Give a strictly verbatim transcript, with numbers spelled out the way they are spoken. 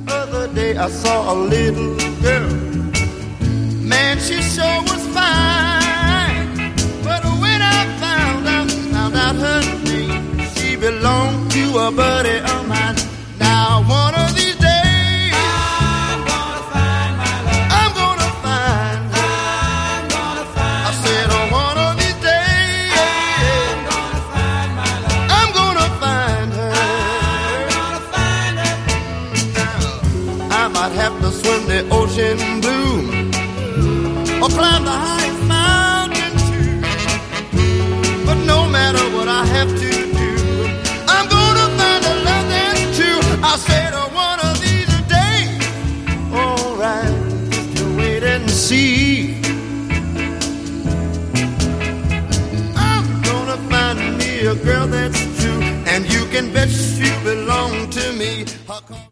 Other day I saw a little girl. Man, she sure was fine. But when I found out, found out her name, she belonged to a buddy of mine. Now one of these days I'm gonna find my love. I'm gonna find her. I'm gonna find I said oh, one of these days I'm gonna find my love. I'm gonna find her. I'm gonna find her. Now I might have to swim the ocean blue or climb the highest mountain too. But no matter what I have to do, I'm gonna find a love that's true. I said oh, one of these days. Alright, just wait and see. I'm gonna find me a girl that's true. And you can bet